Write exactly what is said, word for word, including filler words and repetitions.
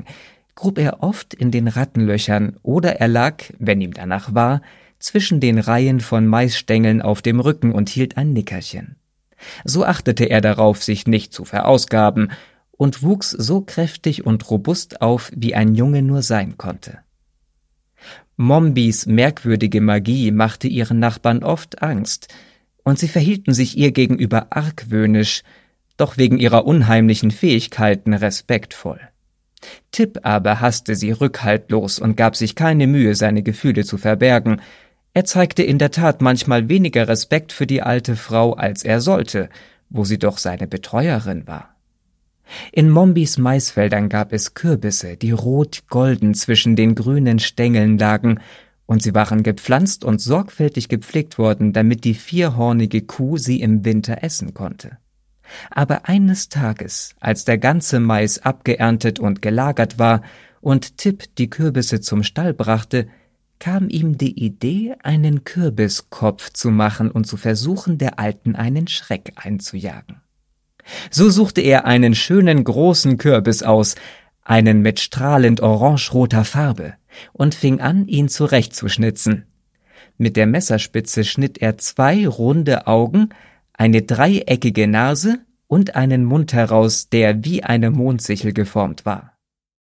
lang, grub er oft in den Rattenlöchern oder er lag, wenn ihm danach war, zwischen den Reihen von Maisstängeln auf dem Rücken und hielt ein Nickerchen. So achtete er darauf, sich nicht zu verausgaben, und wuchs so kräftig und robust auf, wie ein Junge nur sein konnte. Mombys merkwürdige Magie machte ihren Nachbarn oft Angst, und sie verhielten sich ihr gegenüber argwöhnisch, doch wegen ihrer unheimlichen Fähigkeiten respektvoll. Tip aber hasste sie rückhaltlos und gab sich keine Mühe, seine Gefühle zu verbergen. Er zeigte in der Tat manchmal weniger Respekt für die alte Frau, als er sollte, wo sie doch seine Betreuerin war. In Mombys Maisfeldern gab es Kürbisse, die rot-golden zwischen den grünen Stängeln lagen, und sie waren gepflanzt und sorgfältig gepflegt worden, damit die vierhornige Kuh sie im Winter essen konnte. Aber eines Tages, als der ganze Mais abgeerntet und gelagert war und Tip die Kürbisse zum Stall brachte, kam ihm die Idee, einen Kürbiskopf zu machen und zu versuchen, der Alten einen Schreck einzujagen. So suchte er einen schönen großen Kürbis aus, einen mit strahlend orangeroter Farbe, und fing an, ihn zurechtzuschnitzen. Mit der Messerspitze schnitt er zwei runde Augen, eine dreieckige Nase und einen Mund heraus, der wie eine Mondsichel geformt war.